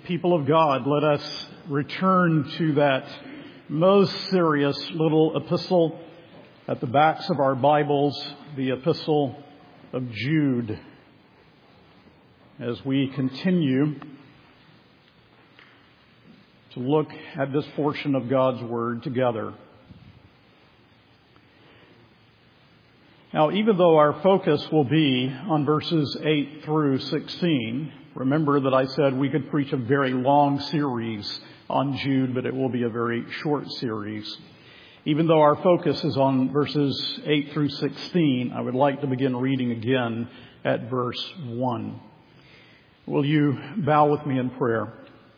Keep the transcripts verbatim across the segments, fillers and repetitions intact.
People of God, let us return to that most serious little epistle at the backs of our Bibles, the Epistle of Jude, as we continue to look at this portion of God's Word together. Now, even though our focus will be on verses eight through sixteen, remember that I said we could preach a very long series on Jude, but it will be a very short series. Even though our focus is on verses eight through sixteen, I would like to begin reading again at verse one. Will you bow with me in prayer?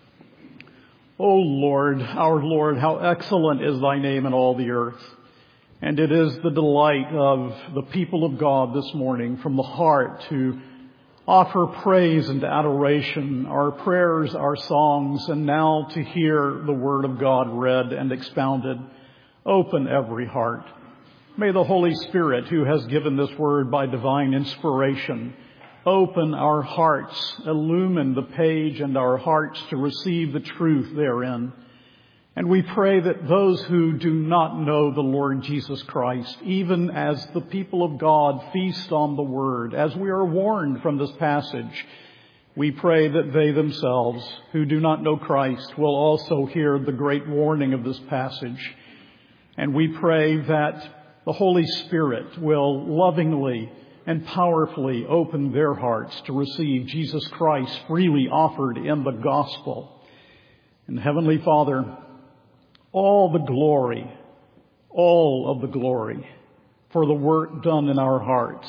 O Lord, our Lord, how excellent is thy name in all the earth. And it is the delight of the people of God this morning from the heart to offer praise and adoration, our prayers, our songs, and now to hear the Word of God read and expounded. Open every heart. May the Holy Spirit, who has given this Word by divine inspiration, open our hearts, illumine the page and our hearts to receive the truth therein. And we pray that those who do not know the Lord Jesus Christ, even as the people of God feast on the Word, as we are warned from this passage, we pray that they themselves, who do not know Christ, will also hear the great warning of this passage. And we pray that the Holy Spirit will lovingly and powerfully open their hearts to receive Jesus Christ freely offered in the gospel. And Heavenly Father, all the glory, all of the glory for the work done in our hearts,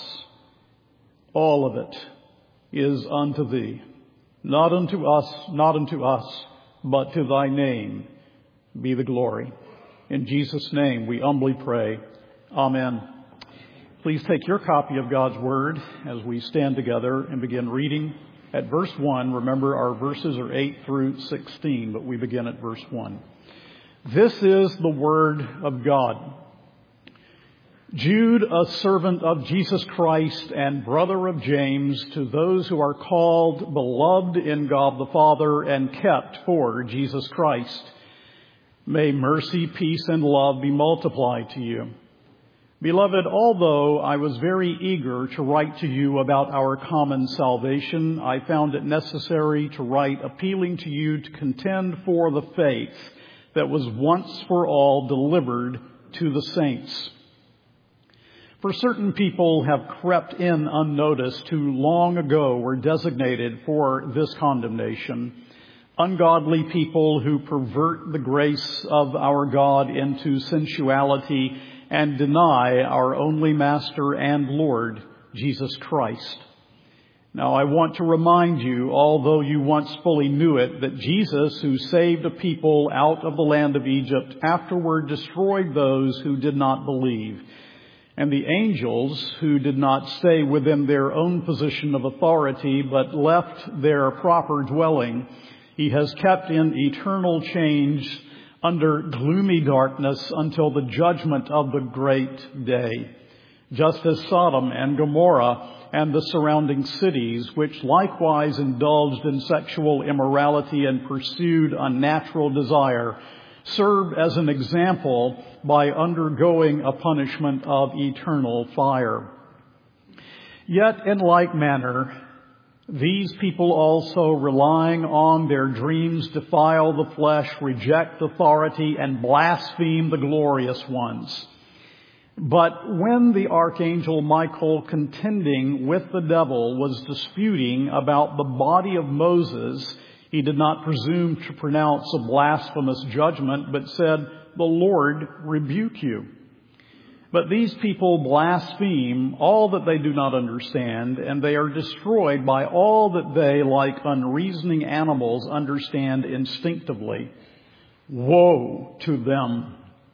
all of it is unto Thee, not unto us, not unto us, but to Thy name be the glory. In Jesus' name we humbly pray. Amen. Please take your copy of God's Word as we stand together and begin reading at verse one. Remember, our verses are eight through sixteen, but we begin at verse one. This is the Word of God. Jude, a servant of Jesus Christ and brother of James, to those who are called, beloved in God the Father, and kept for Jesus Christ. May mercy, peace, and love be multiplied to you. Beloved, although I was very eager to write to you about our common salvation, I found it necessary to write appealing to you to contend for the faith that was once for all delivered to the saints. For certain people have crept in unnoticed who long ago were designated for this condemnation. Ungodly people who pervert the grace of our God into sensuality and deny our only Master and Lord, Jesus Christ. Now, I want to remind you, although you once fully knew it, that Jesus, who saved a people out of the land of Egypt, afterward destroyed those who did not believe. And the angels, who did not stay within their own position of authority, but left their proper dwelling, He has kept in eternal change under gloomy darkness until the judgment of the great day. Just as Sodom and Gomorrah and the surrounding cities, which likewise indulged in sexual immorality and pursued unnatural desire, served as an example by undergoing a punishment of eternal fire. Yet in like manner, these people also, relying on their dreams, defile the flesh, reject authority, and blaspheme the glorious ones. But when the archangel Michael, contending with the devil, was disputing about the body of Moses, he did not presume to pronounce a blasphemous judgment, but said, "The Lord rebuke you." But these people blaspheme all that they do not understand, and they are destroyed by all that they, like unreasoning animals, understand instinctively. Woe to them!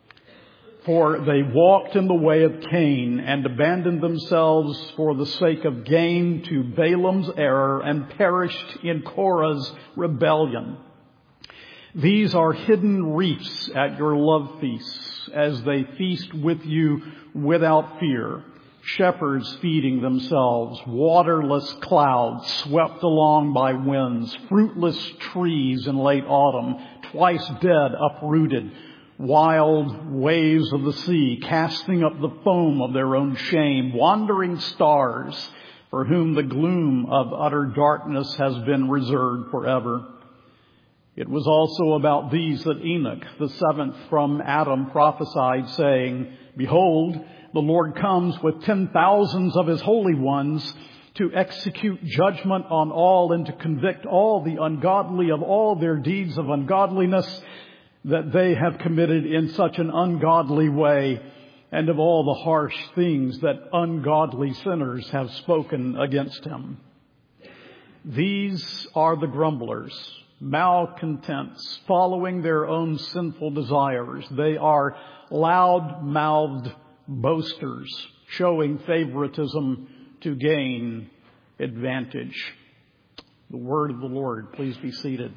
For they walked in the way of Cain and abandoned themselves for the sake of gain to Balaam's error and perished in Korah's rebellion. These are hidden reefs at your love feasts as they feast with you without fear, shepherds feeding themselves, waterless clouds swept along by winds, fruitless trees in late autumn, twice dead uprooted, wild waves of the sea casting up the foam of their own shame, wandering stars for whom the gloom of utter darkness has been reserved forever. It was also about these that Enoch, the seventh from Adam, prophesied, saying, "Behold, the Lord comes with ten thousands of his holy ones to execute judgment on all and to convict all the ungodly of all their deeds of ungodliness that they have committed in such an ungodly way, and of all the harsh things that ungodly sinners have spoken against him." These are the grumblers, malcontents, following their own sinful desires. They are loud-mouthed boasters, showing favoritism to gain advantage. The word of the Lord. Please be seated.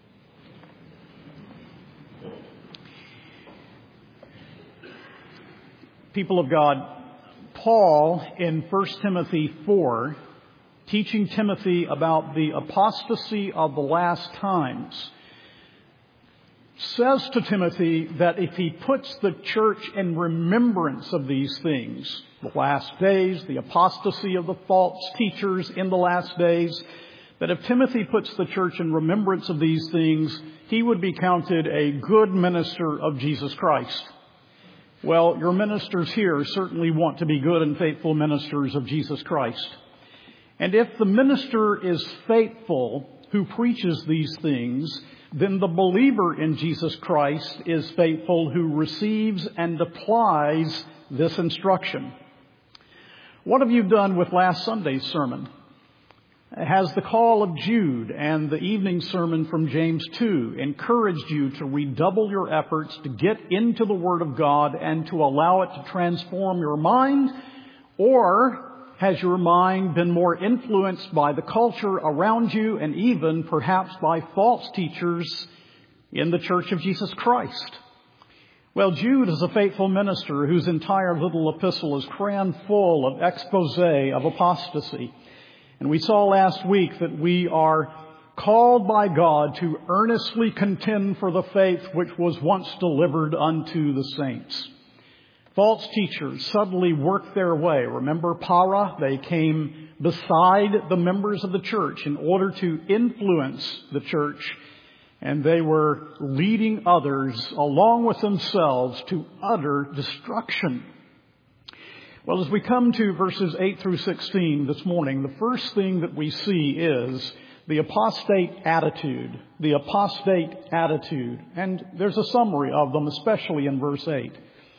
People of God, Paul in First Timothy four, teaching Timothy about the apostasy of the last times, says to Timothy that if he puts the church in remembrance of these things, the last days, the apostasy of the false teachers in the last days, that if Timothy puts the church in remembrance of these things, he would be counted a good minister of Jesus Christ. Well, your ministers here certainly want to be good and faithful ministers of Jesus Christ. And if the minister is faithful who preaches these things, then the believer in Jesus Christ is faithful who receives and applies this instruction. What have you done with last Sunday's sermon? Has the call of Jude and the evening sermon from James two encouraged you to redouble your efforts to get into the Word of God and to allow it to transform your mind? Or has your mind been more influenced by the culture around you and even perhaps by false teachers in the Church of Jesus Christ? Well, Jude is a faithful minister whose entire little epistle is crammed full of expose of apostasy. And we saw last week that we are called by God to earnestly contend for the faith which was once delivered unto the saints. False teachers suddenly worked their way. Remember Para? They came beside the members of the church in order to influence the church. And they were leading others along with themselves to utter destruction. Well, as we come to verses eight through sixteen this morning, the first thing that we see is the apostate attitude. The apostate attitude. And there's a summary of them, especially in verse eight.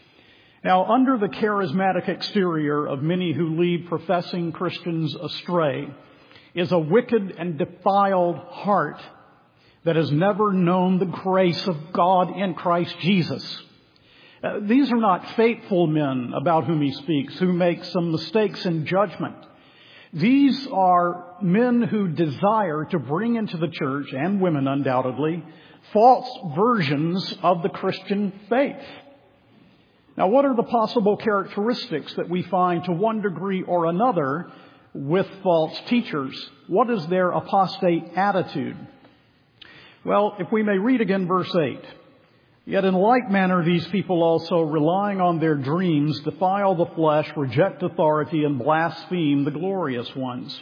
Now, under the charismatic exterior of many who lead professing Christians astray is a wicked and defiled heart that has never known the grace of God in Christ Jesus. Uh, these are not faithful men about whom he speaks, who make some mistakes in judgment. These are men who desire to bring into the church, and women undoubtedly, false versions of the Christian faith. Now, what are the possible characteristics that we find to one degree or another with false teachers? What is their apostate attitude? Well, if we may read again verse eight. Yet in like manner, these people also, relying on their dreams, defile the flesh, reject authority, and blaspheme the glorious ones.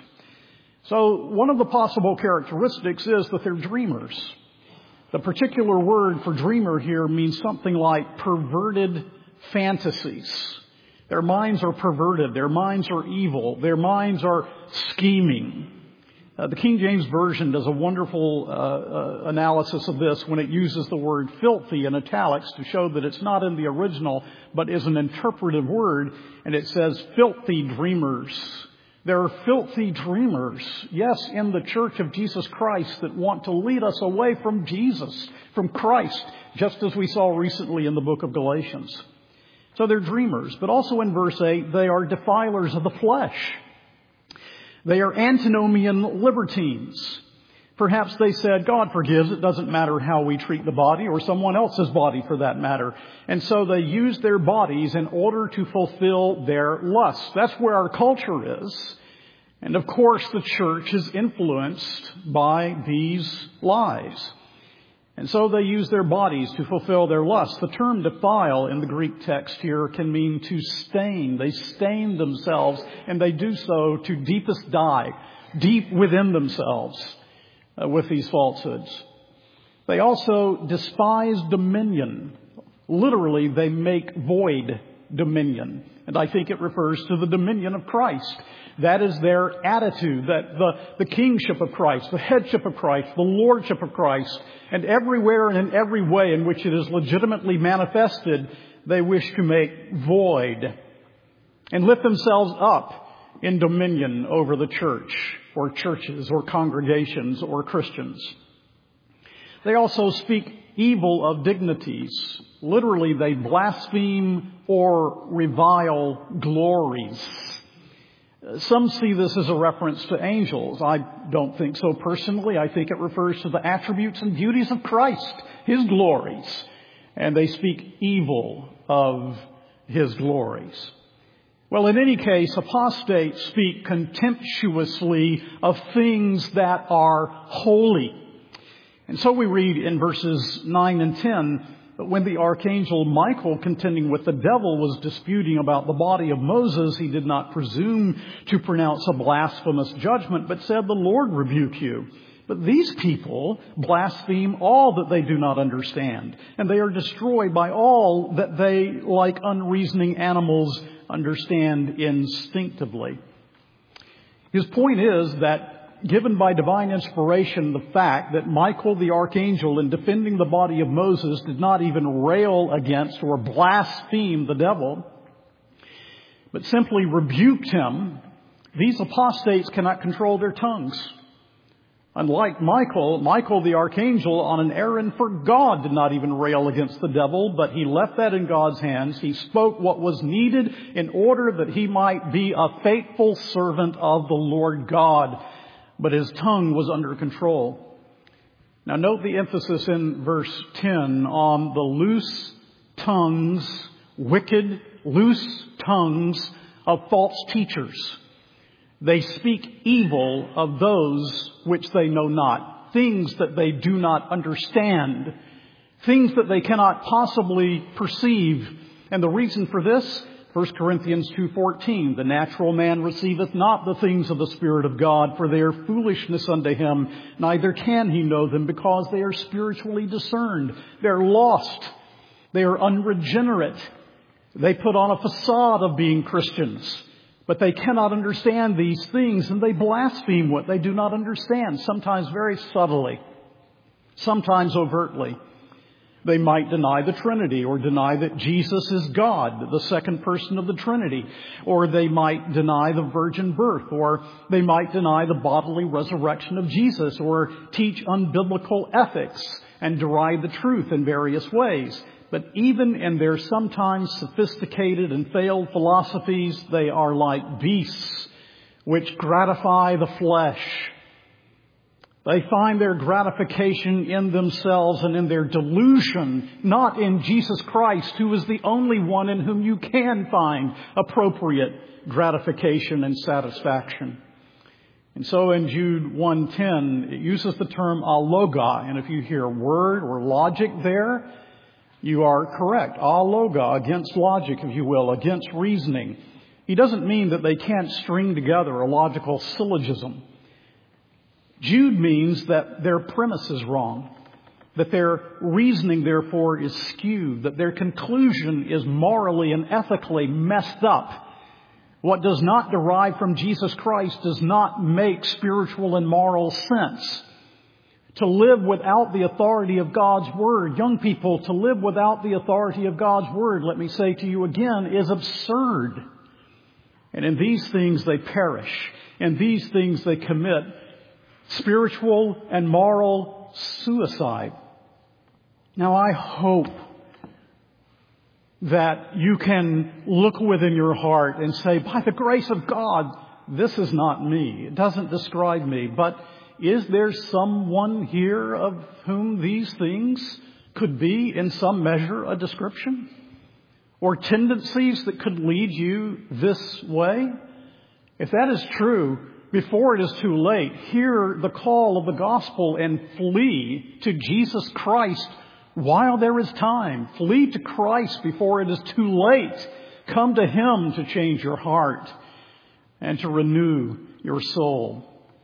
So one of the possible characteristics is that they're dreamers. The particular word for dreamer here means something like perverted fantasies. Their minds are perverted. Their minds are evil. Their minds are scheming. Uh, the King James Version does a wonderful uh, uh, analysis of this when it uses the word filthy in italics to show that it's not in the original, but is an interpretive word. And it says filthy dreamers. There are filthy dreamers, yes, in the Church of Jesus Christ that want to lead us away from Jesus, from Christ, just as we saw recently in the book of Galatians. So they're dreamers. But also in verse eight, they are defilers of the flesh. They are antinomian libertines. Perhaps they said, God forgives. It doesn't matter how we treat the body or someone else's body for that matter. And so they used their bodies in order to fulfill their lusts. That's where our culture is. And of course, the church is influenced by these lies. And so they use their bodies to fulfill their lusts. The term defile in the Greek text here can mean to stain. They stain themselves, and they do so to deepest dive, deep within themselves uh, with these falsehoods. They also despise dominion. Literally, they make void dominion. And I think it refers to the dominion of Christ. That is their attitude, that the, the kingship of Christ, the headship of Christ, the lordship of Christ, and everywhere and in every way in which it is legitimately manifested, they wish to make void and lift themselves up in dominion over the church or churches or congregations or Christians. They also speak evil of dignities. Literally, they blaspheme or revile glories. Some see this as a reference to angels. I don't think so personally. I think it refers to the attributes and beauties of Christ, His glories. And they speak evil of His glories. Well, in any case, apostates speak contemptuously of things that are holy. And so we read in verses nine and ten, but when the archangel Michael, contending with the devil, was disputing about the body of Moses, he did not presume to pronounce a blasphemous judgment, but said, the Lord rebuke you. But these people blaspheme all that they do not understand, and they are destroyed by all that they, like unreasoning animals, understand instinctively. His point is that given by divine inspiration the fact that Michael the archangel, in defending the body of Moses, did not even rail against or blaspheme the devil, but simply rebuked him, these apostates cannot control their tongues. Unlike Michael, Michael the archangel, on an errand for God, did not even rail against the devil, but he left that in God's hands. He spoke what was needed in order that he might be a faithful servant of the Lord God. But his tongue was under control. Now note the emphasis in verse ten on the loose tongues, wicked, loose tongues of false teachers. They speak evil of those which they know not, things that they do not understand, things that they cannot possibly perceive. And the reason for this, First Corinthians two fourteen, the natural man receiveth not the things of the Spirit of God, for they are foolishness unto him, neither can he know them, because they are spiritually discerned. They're lost. They are unregenerate. They put on a facade of being Christians, but they cannot understand these things, and they blaspheme what they do not understand, sometimes very subtly, sometimes overtly. They might deny the Trinity, or deny that Jesus is God, the second person of the Trinity. Or they might deny the virgin birth, or they might deny the bodily resurrection of Jesus, or teach unbiblical ethics and deride the truth in various ways. But even in their sometimes sophisticated and failed philosophies, they are like beasts which gratify the flesh. They find their gratification in themselves and in their delusion, not in Jesus Christ, who is the only one in whom you can find appropriate gratification and satisfaction. And so in Jude one ten, it uses the term aloga. And if you hear word or logic there, you are correct. Aloga, against logic, if you will, against reasoning. He doesn't mean that they can't string together a logical syllogism. Jude means that their premise is wrong, that their reasoning, therefore, is skewed, that their conclusion is morally and ethically messed up. What does not derive from Jesus Christ does not make spiritual and moral sense. To live without the authority of God's Word, young people, to live without the authority of God's Word, let me say to you again, is absurd. And in these things they perish. In these things they commit spiritual and moral suicide. Now, I hope that you can look within your heart and say, by the grace of God, this is not me. It doesn't describe me. But is there someone here of whom these things could be in some measure a description? Or tendencies that could lead you this way? If that is true, before it is too late, hear the call of the gospel and flee to Jesus Christ while there is time. Flee to Christ before it is too late. Come to Him to change your heart and to renew your soul.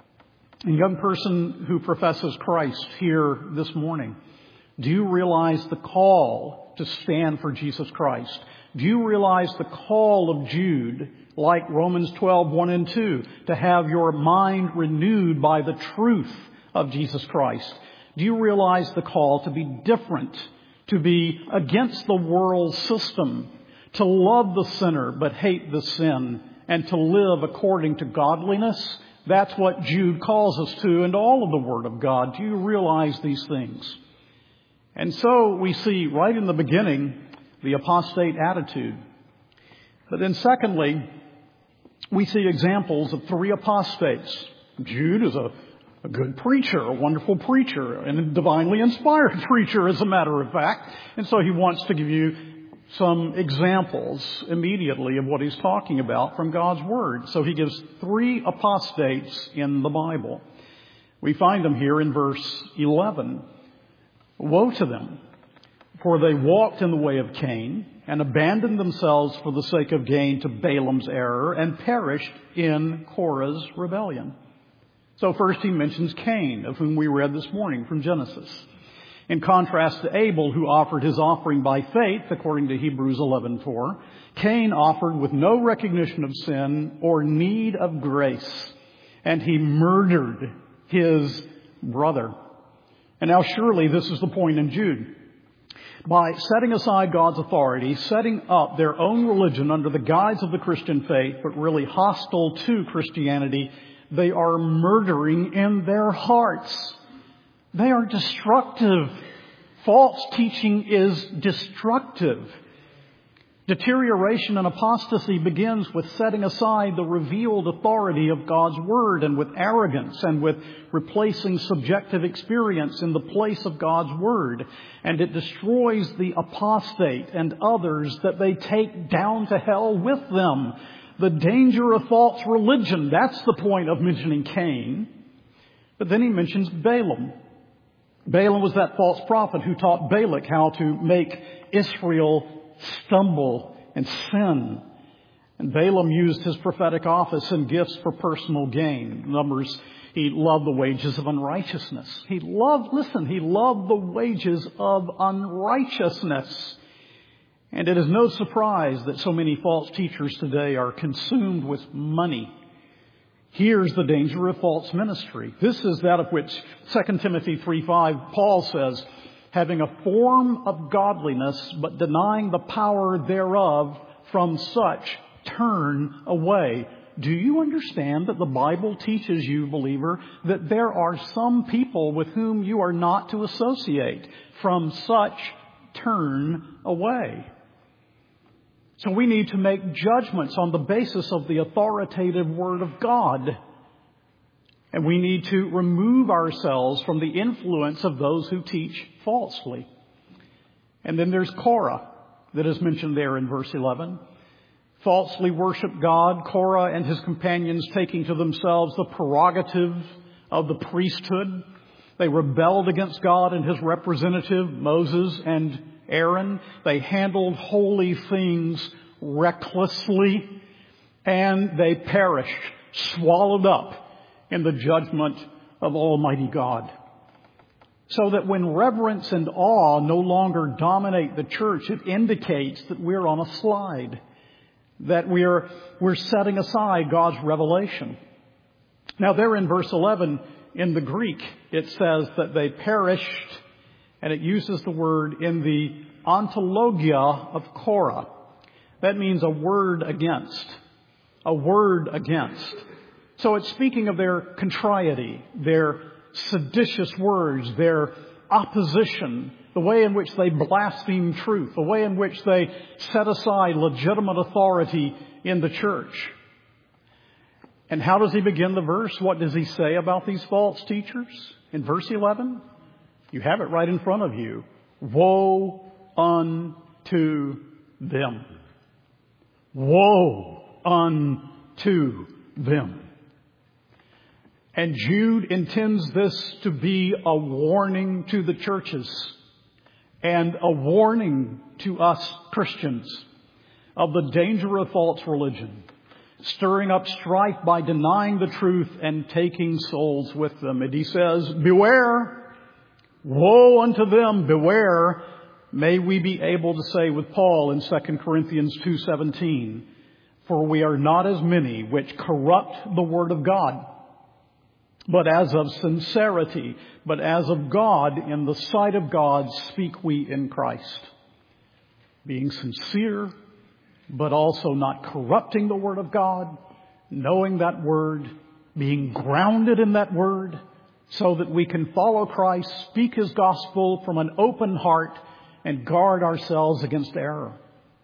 A young person who professes Christ here this morning, do you realize the call to stand for Jesus Christ? Do you realize the call of Jude, like Romans twelve, one and two, to have your mind renewed by the truth of Jesus Christ? Do you realize the call to be different, to be against the world system, to love the sinner but hate the sin, and to live according to godliness? That's what Jude calls us to in all of the Word of God. Do you realize these things? And so we see right in the beginning the apostate attitude. But then secondly, we see examples of three apostates. Jude is a, a good preacher, a wonderful preacher, and a divinely inspired preacher, as a matter of fact. And so he wants to give you some examples immediately of what he's talking about from God's Word. So he gives three apostates in the Bible. We find them here in verse eleven. Woe to them, for they walked in the way of Cain and abandoned themselves for the sake of gain to Balaam's error and perished in Korah's rebellion. So first he mentions Cain, of whom we read this morning from Genesis, in contrast to Abel, who offered his offering by faith, according to Hebrews eleven four. Cain offered with no recognition of sin or need of grace, and he murdered his brother. And now surely this is the point in Jude. By setting aside God's authority, setting up their own religion under the guise of the Christian faith, but really hostile to Christianity, they are murdering in their hearts. They are destructive. False teaching is destructive. Deterioration and apostasy begins with setting aside the revealed authority of God's Word and with arrogance and with replacing subjective experience in the place of God's Word. And it destroys the apostate and others that they take down to hell with them. The danger of false religion, that's the point of mentioning Cain. But then he mentions Balaam. Balaam was that false prophet who taught Balak how to make Israel stumble and sin. And Balaam used his prophetic office and gifts for personal gain. Numbers, he loved the wages of unrighteousness. He loved, listen, he loved the wages of unrighteousness. And it is no surprise that so many false teachers today are consumed with money. Here's the danger of false ministry. This is that of which Second Timothy three five, Paul says, having a form of godliness, but denying the power thereof, from such turn away. Do you understand that the Bible teaches you, believer, that there are some people with whom you are not to associate? From such turn away. So we need to make judgments on the basis of the authoritative Word of God. And we need to remove ourselves from the influence of those who teach falsely. And then there's Korah that is mentioned there in verse eleven. Falsely worship God, Korah and his companions taking to themselves the prerogative of the priesthood. They rebelled against God and his representative, Moses and Aaron. They handled holy things recklessly, and they perished, swallowed up in the judgment of Almighty God. So that when reverence and awe no longer dominate the church, it indicates that we're on a slide, that we're, we're setting aside God's revelation. Now there in verse eleven, in the Greek, it says that they perished, and it uses the word in the ontologia of Korah. That means a word against, a word against. So it's speaking of their contrariety, their seditious words, their opposition, the way in which they blaspheme truth, the way in which they set aside legitimate authority in the church. And how does he begin the verse? What does he say about these false teachers? In verse eleven, you have it right in front of you. Woe unto them. Woe unto them. And Jude intends this to be a warning to the churches and a warning to us Christians of the danger of false religion, stirring up strife by denying the truth and taking souls with them. And he says, beware, woe unto them, beware. May we be able to say with Paul in Second Corinthians two seventeen, for we are not as many which corrupt the word of God, but as of sincerity, but as of God, in the sight of God, speak we in Christ. Being sincere, but also not corrupting the word of God, knowing that word, being grounded in that word, so that we can follow Christ, speak his gospel from an open heart, and guard ourselves against error.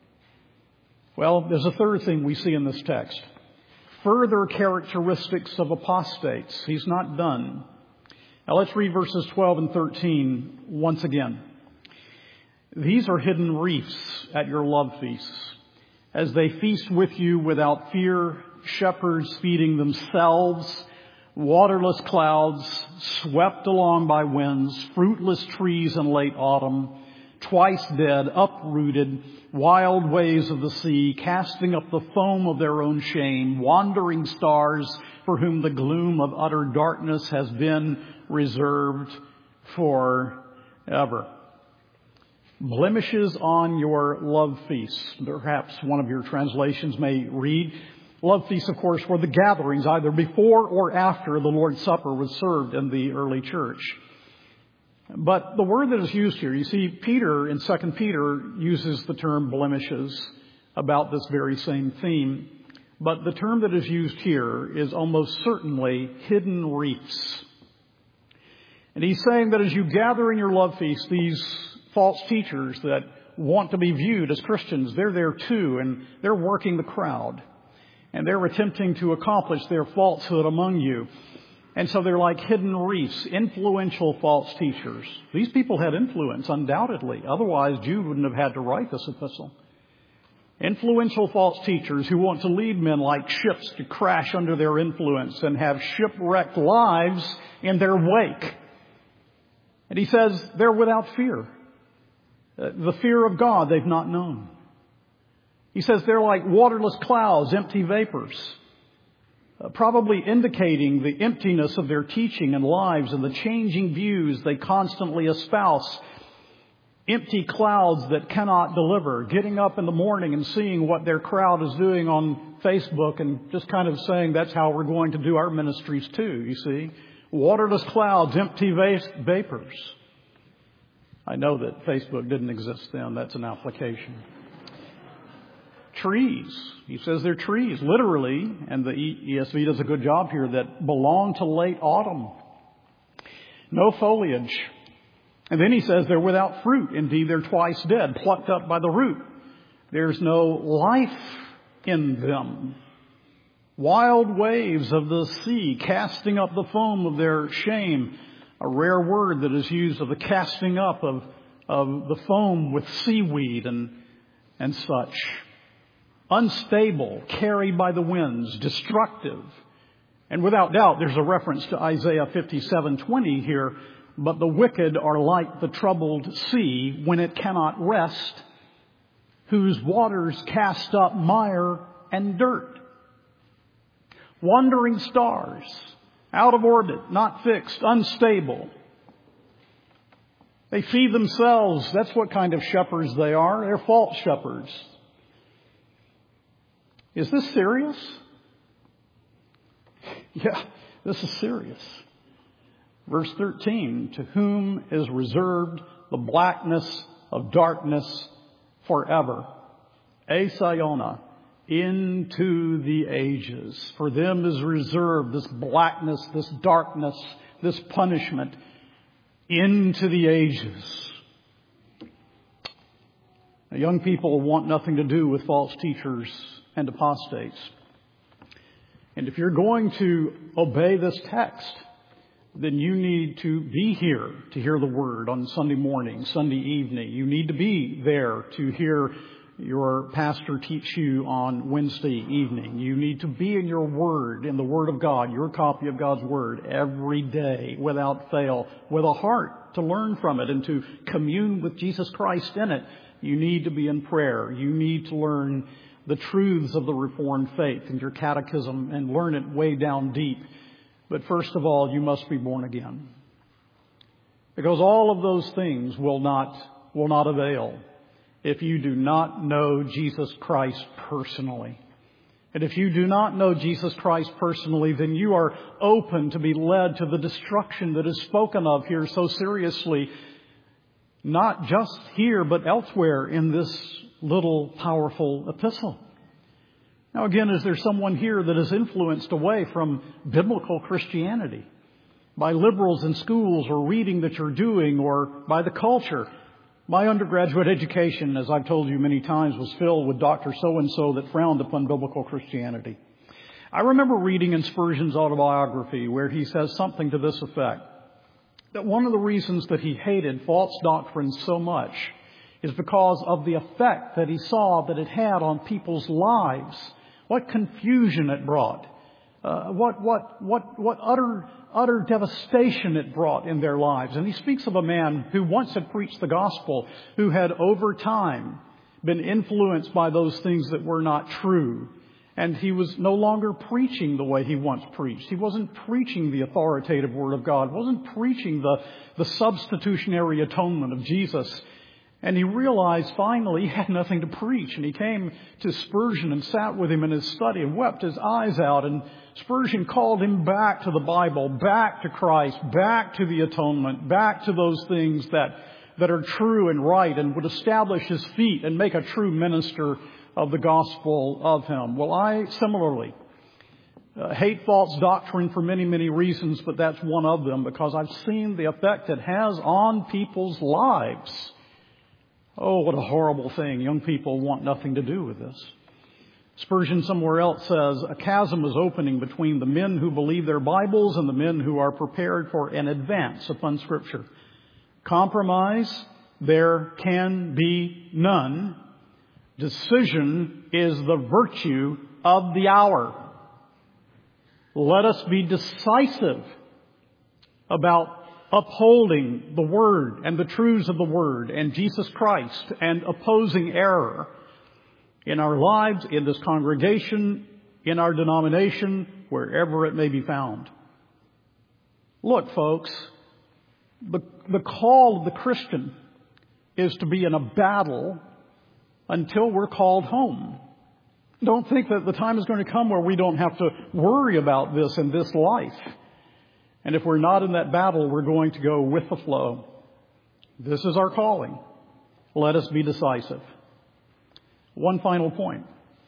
Well, there's a third thing we see in this text. Further characteristics of apostates. He's not done. Now let's read verses twelve and thirteen once again. These are hidden reefs at your love feasts, as they feast with you without fear, shepherds feeding themselves, waterless clouds swept along by winds, fruitless trees in late autumn, twice dead, uprooted, wild waves of the sea, casting up the foam of their own shame, wandering stars for whom the gloom of utter darkness has been reserved forever. Blemishes on your love feasts. Perhaps one of your translations may read, love feasts, of course, were the gatherings either before or after the Lord's Supper was served in the early church. But the word that is used here, you see, Peter in Second Peter uses the term blemishes about this very same theme. But the term that is used here is almost certainly hidden reefs. And he's saying that as you gather in your love feast, these false teachers that want to be viewed as Christians, they're there too, and they're working the crowd. And they're attempting to accomplish their falsehood among you. And so they're like hidden reefs, influential false teachers. These people had influence, undoubtedly. Otherwise, Jude wouldn't have had to write this epistle. Influential false teachers who want to lead men like ships to crash under their influence and have shipwrecked lives in their wake. And he says they're without fear. The fear of God they've not known. He says they're like waterless clouds, empty vapors. Uh, probably indicating the emptiness of their teaching and lives and the changing views they constantly espouse. Empty clouds that cannot deliver. Getting up in the morning and seeing what their crowd is doing on Facebook and just kind of saying that's how we're going to do our ministries too, you see. Waterless clouds, empty vapors. I know that Facebook didn't exist then. That's an application. Trees. He says they're trees, literally, and the E S V does a good job here, that belong to late autumn. No foliage. And then he says they're without fruit. Indeed, they're twice dead, plucked up by the root. There's no life in them. Wild waves of the sea, casting up the foam of their shame. A rare word that is used of the casting up of, of the foam with seaweed and, and such. Unstable, carried by the winds, destructive. And without doubt, there's a reference to Isaiah fifty-seven twenty here. But the wicked are like the troubled sea when it cannot rest, whose waters cast up mire and dirt. Wandering stars, out of orbit, not fixed, unstable. They feed themselves. That's what kind of shepherds they are. They're false shepherds. Is this serious? Yeah, this is serious. Verse thirteen, to whom is reserved the blackness of darkness forever. Asaiona, into the ages. For them is reserved this blackness, this darkness, this punishment into the ages. Now, young people want nothing to do with false teachers and apostates. And if you're going to obey this text, then you need to be here to hear the Word on Sunday morning, Sunday evening. You need to be there to hear your pastor teach you on Wednesday evening. You need to be in your Word, in the Word of God, your copy of God's Word, every day without fail, with a heart to learn from it and to commune with Jesus Christ in it. You need to be in prayer. You need to learn the truths of the Reformed faith in your catechism and learn it way down deep. But first of all, you must be born again. Because all of those things will not, will not avail if you do not know Jesus Christ personally. And if you do not know Jesus Christ personally, then you are open to be led to the destruction that is spoken of here so seriously, not just here, but elsewhere in this little powerful epistle. Now again, is there someone here that is influenced away from biblical Christianity by liberals in schools or reading that you're doing or by the culture? My undergraduate education, as I've told you many times, was filled with Doctor So-and-so that frowned upon biblical Christianity. I remember reading in Spurgeon's autobiography where he says something to this effect, that one of the reasons that he hated false doctrine so much is because of the effect that he saw that it had on people's lives. What confusion it brought. Uh, what, what, what, what utter, utter devastation it brought in their lives. And he speaks of a man who once had preached the gospel, who had over time been influenced by those things that were not true. And he was no longer preaching the way he once preached. He wasn't preaching the authoritative Word of God. Wasn't preaching the, the substitutionary atonement of Jesus. And he realized finally he had nothing to preach. And he came to Spurgeon and sat with him in his study and wept his eyes out. And Spurgeon called him back to the Bible, back to Christ, back to the atonement, back to those things that, that are true and right and would establish his feet and make a true minister of the gospel of him. Well, I similarly uh, hate false doctrine for many, many reasons, but that's one of them because I've seen the effect it has on people's lives. Oh, what a horrible thing. Young people want nothing to do with this. Spurgeon somewhere else says, a chasm is opening between the men who believe their Bibles and the men who are prepared for an advance upon Scripture. Compromise, there can be none. Decision is the virtue of the hour. Let us be decisive about upholding the Word and the truths of the Word and Jesus Christ and opposing error in our lives, in this congregation, in our denomination, wherever it may be found. Look, folks, the, the call of the Christian is to be in a battle until we're called home. Don't think that the time is going to come where we don't have to worry about this in this life. And if we're not in that battle, we're going to go with the flow. This is our calling. Let us be decisive. One final point.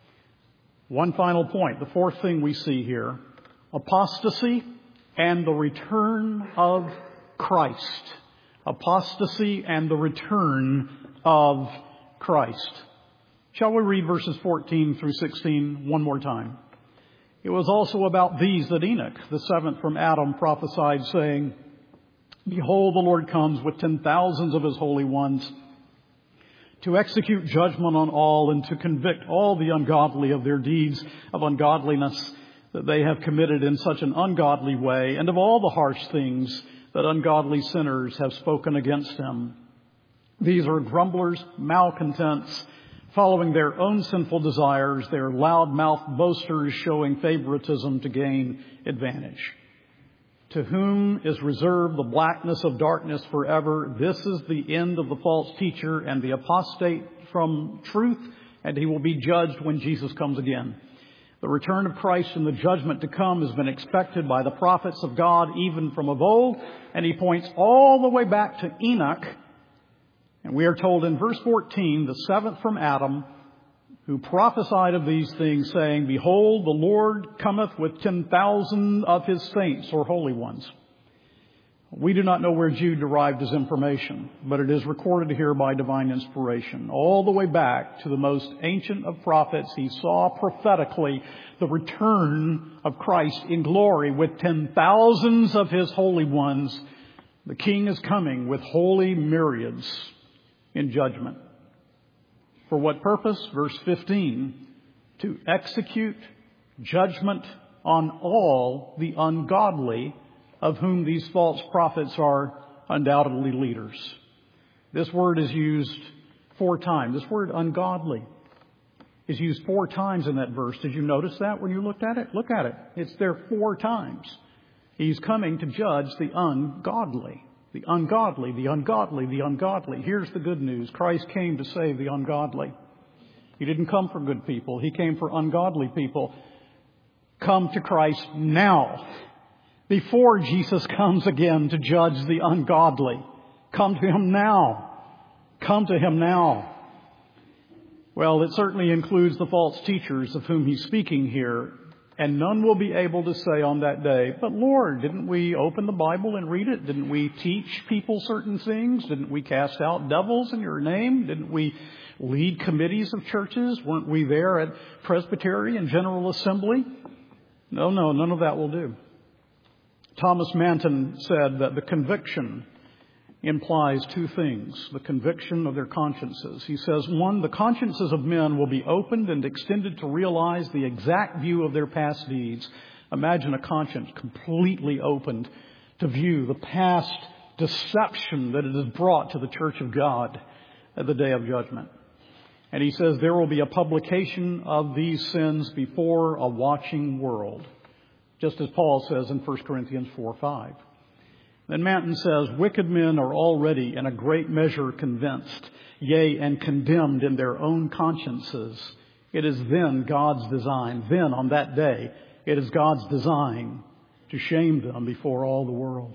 One final point. The fourth thing we see here. Apostasy and the return of Christ. Apostasy and the return of Christ. Shall we read verses fourteen through sixteen one more time? It was also about these that Enoch, the seventh from Adam, prophesied, saying, Behold, the Lord comes with ten thousands of his holy ones to execute judgment on all and to convict all the ungodly of their deeds of ungodliness that they have committed in such an ungodly way, and of all the harsh things that ungodly sinners have spoken against him. These are grumblers, malcontents, following their own sinful desires. They are loud-mouthed boasters, showing favoritism to gain advantage. To whom is reserved the blackness of darkness forever. This is the end of the false teacher and the apostate from truth, and he will be judged when Jesus comes again. The return of Christ and the judgment to come has been expected by the prophets of God even from of old, and he points all the way back to Enoch. And we are told in verse fourteen, the seventh from Adam, who prophesied of these things, saying, Behold, the Lord cometh with ten thousand of his saints or holy ones. We do not know where Jude derived his information, but it is recorded here by divine inspiration. All the way back to the most ancient of prophets, he saw prophetically the return of Christ in glory with ten thousands of his holy ones. The King is coming with holy myriads in judgment. For what purpose? Verse fifteen, to execute judgment on all the ungodly, of whom these false prophets are undoubtedly leaders. This word is used four times. This word ungodly is used four times in that verse. Did you notice that when you looked at it? Look at it. It's there four times. He's coming to judge the ungodly. The ungodly, the ungodly, the ungodly. Here's the good news. Christ came to save the ungodly. He didn't come for good people. He came for ungodly people. Come to Christ now, before Jesus comes again to judge the ungodly. Come to Him now. Come to Him now. Well, it certainly includes the false teachers of whom He's speaking here. And none will be able to say on that day, but Lord, didn't we open the Bible and read it? Didn't we teach people certain things? Didn't we cast out devils in your name? Didn't we lead committees of churches? Weren't we there at Presbytery and General Assembly? No, no, none of that will do. Thomas Manton said that the conviction implies two things. The conviction of their consciences. He says, one, the consciences of men will be opened and extended to realize the exact view of their past deeds. Imagine a conscience completely opened to view the past deception that it has brought to the church of God at the day of judgment. And he says there will be a publication of these sins before a watching world, just as Paul says in First Corinthians four five. Then Manton says, wicked men are already in a great measure convinced, yea, and condemned in their own consciences. It is then God's design, then on that day, it is God's design to shame them before all the world.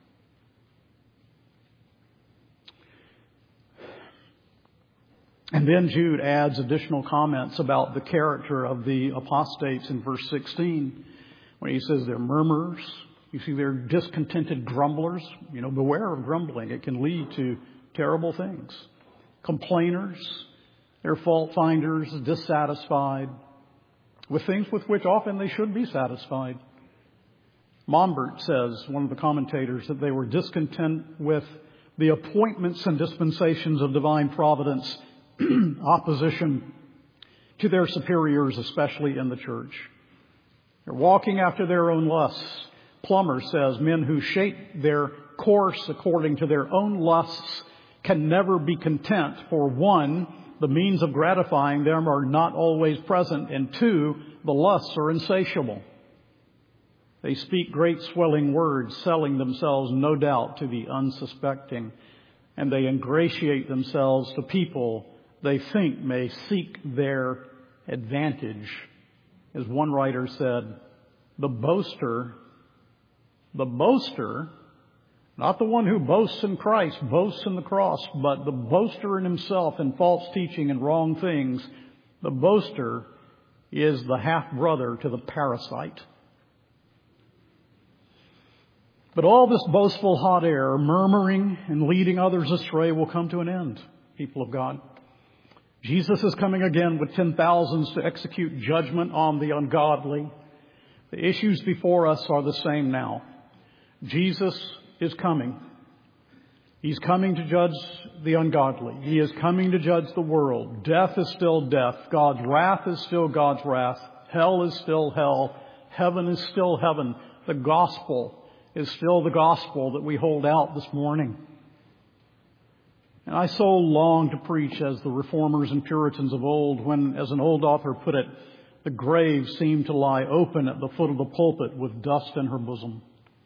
And then Jude adds additional comments about the character of the apostates in verse sixteen, when he says they're murmurers. You see, they're discontented grumblers. You know, beware of grumbling. It can lead to terrible things. Complainers. They're fault finders, dissatisfied with things with which often they should be satisfied. Mombert says, one of the commentators, that they were discontent with the appointments and dispensations of divine providence, opposition to their superiors, especially in the church. They're walking after their own lusts. Plummer says men who shape their course according to their own lusts can never be content. For one, the means of gratifying them are not always present. And two, the lusts are insatiable. They speak great swelling words, selling themselves no doubt to the unsuspecting. And they ingratiate themselves to people they think may seek their advantage. As one writer said, the boaster The boaster, not the one who boasts in Christ, boasts in the cross, but the boaster in himself in false teaching and wrong things, the boaster is the half-brother to the parasite. But all this boastful hot air, murmuring and leading others astray will come to an end, people of God. Jesus is coming again with ten thousands to execute judgment on the ungodly. The issues before us are the same now. Jesus is coming. He's coming to judge the ungodly. He is coming to judge the world. Death is still death. God's wrath is still God's wrath. Hell is still hell. Heaven is still heaven. The gospel is still the gospel that we hold out this morning. And I so long to preach as the reformers and Puritans of old, when, as an old author put it, the grave seemed to lie open at the foot of the pulpit with dust in her bosom.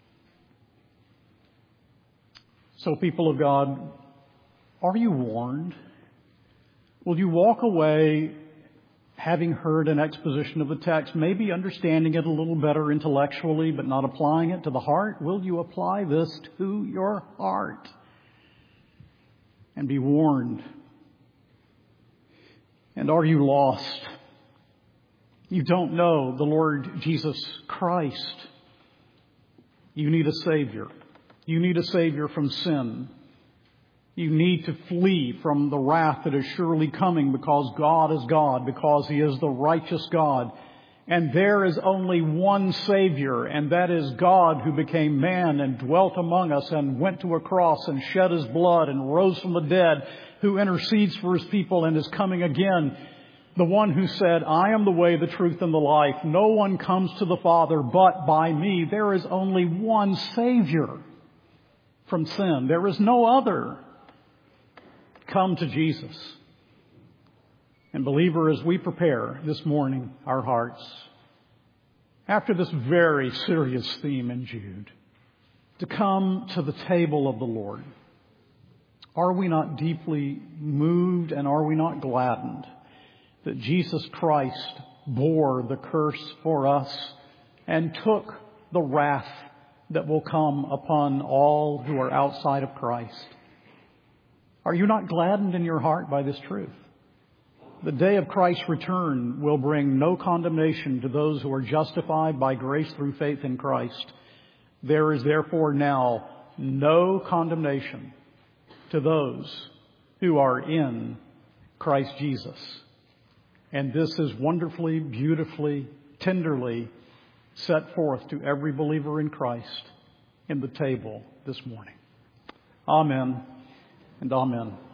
So, people of God, are you warned? Will you walk away having heard an exposition of the text, maybe understanding it a little better intellectually, but not applying it to the heart? Will you apply this to your heart and be warned? And are you lost? You don't know the Lord Jesus Christ. You need a Savior. You need a Savior from sin. You need to flee from the wrath that is surely coming because God is God, because He is the righteous God. And there is only one Savior, and that is God who became man and dwelt among us and went to a cross and shed His blood and rose from the dead, who intercedes for His people and is coming again. The one who said, I am the way, the truth, and the life. No one comes to the Father but by me. There is only one Savior from sin. There is no other. Come to Jesus. And believer, as we prepare this morning our hearts, after this very serious theme in Jude, to come to the table of the Lord, are we not deeply moved and are we not gladdened that Jesus Christ bore the curse for us and took the wrath that will come upon all who are outside of Christ? Are you not gladdened in your heart by this truth? The day of Christ's return will bring no condemnation to those who are justified by grace through faith in Christ. There is therefore now no condemnation to those who are in Christ Jesus. And this is wonderfully, beautifully, tenderly set forth to every believer in Christ in the table this morning. Amen and amen.